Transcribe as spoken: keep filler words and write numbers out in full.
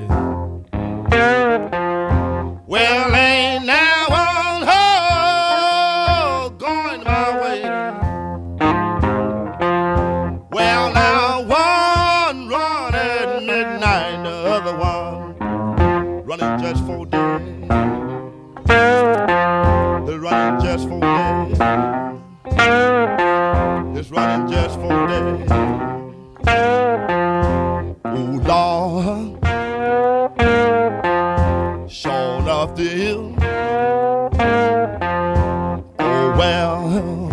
Well, ain't now one hoe going my way. Well, now one run at midnight, the other one running just for day. They're running just for day. It's running just for day. Oh, Lord, sure enough, the hill. Oh, well.